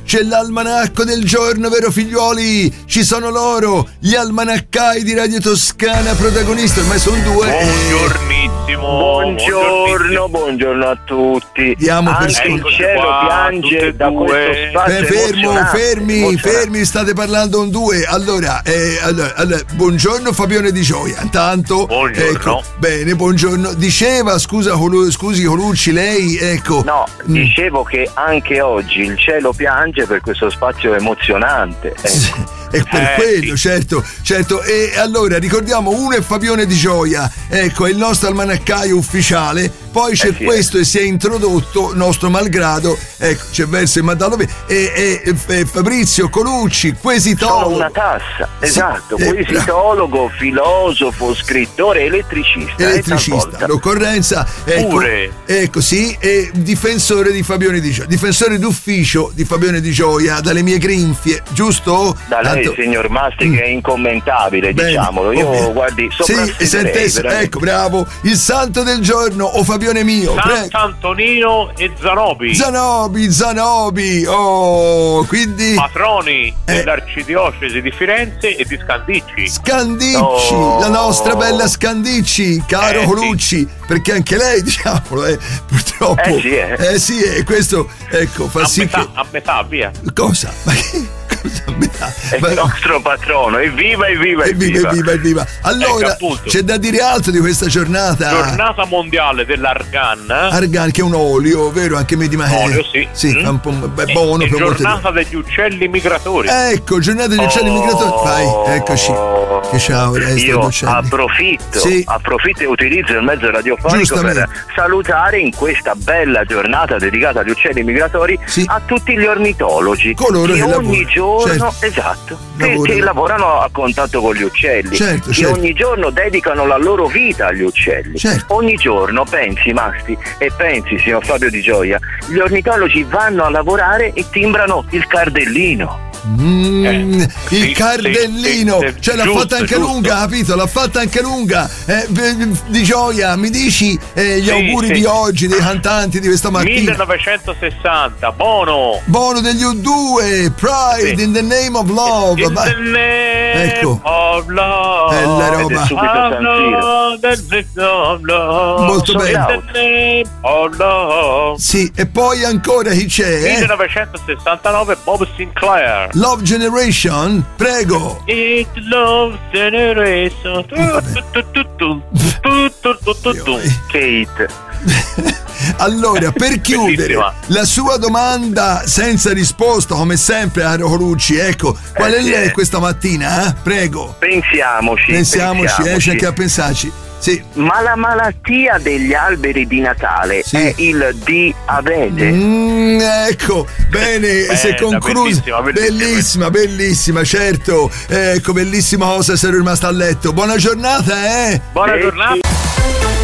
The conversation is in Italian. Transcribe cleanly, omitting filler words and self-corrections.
c'è l'almanacco del giorno, vero figliuoli? Ci sono loro, gli almanaccai di Radio Toscana protagonisti, ormai sono due. Buongiorno a tutti. Diamo anche il cielo piange da questo spazio. Fermi, state parlando un due. Allora, buongiorno Fabione Di Gioia. Intanto, buongiorno. Ecco, bene, buongiorno. Diceva, scusi Colucci, lei, ecco. No, dicevo che anche oggi il cielo piange per questo spazio emozionante. Ecco. E per quello, certo. E allora ricordiamo, uno è Fabione Di Gioia, ecco, è il nostro almanaccaio ufficiale. Poi c'è questo e si è introdotto, nostro malgrado, ecco, c'è verso il Madallo e Fabrizio Colucci, quesitologo. Sono una tassa, esatto, quesitologo, filosofo, scrittore, elettricista, l'occorrenza, ecco, pure. Ecco, sì, e difensore di Fabione Di Gioia, difensore d'ufficio di Fabione Di Gioia, dalle mie grinfie, giusto? Da lei, signor Masti, che è incommentabile, bene, diciamolo. Io, guardi, ecco, bravo, il santo del giorno, o Fabione mio, Sant'Antonino e Zanobi, oh, quindi patroni dell'arcidiocesi di Firenze e di Scandicci, la nostra bella Scandicci, caro Colucci, perché anche lei, diciamolo, purtroppo sì, questo, ecco, fa sì che a metà, via. Cosa? Ma è il nostro patrono, evviva. Allora, c'è da dire altro di questa giornata mondiale dell'argan, che è un olio, vero? Anche olio, sì, fa un po' buono. E giornata degli uccelli migratori. Ecco, giornata degli uccelli migratori. Vai, eccoci. Che ciao, io approfitto e utilizzo il mezzo radiofonico per salutare in questa bella giornata dedicata agli uccelli migratori a tutti gli ornitologi, coloro che ogni giorno, che lavorano a contatto con gli uccelli, che ogni giorno dedicano la loro vita agli uccelli. Ogni giorno, pensi Masti e pensi signor Fabio Di Gioia, gli ornitologi vanno a lavorare e timbrano il cardellino. Il cardellino, cioè l'ha fatta anche lunga, capito? L'ha fatta anche lunga. Di Gioia, mi dici gli auguri di oggi, dei cantanti di questa mattina? 1960, Bono degli U2, Pride in the Name of Love. In the name of love. Bella roba. Molto bene. In the name of love. Sì, e poi ancora chi c'è? 1969, Bob Sinclair. Love Generation, prego. It's Love Generation. Kate. Allora, per chiudere la sua domanda senza risposta, come sempre, caro Colucci, ecco, qual è lei questa mattina? Prego. Pensiamoci, c'è anche a pensarci. Sì. Ma la malattia degli alberi di Natale è il diabete? Ecco, bene, si è conclusa. Bellissima, certo. Ecco, bellissima cosa, essere rimasta a letto. Buona giornata, Buona giornata.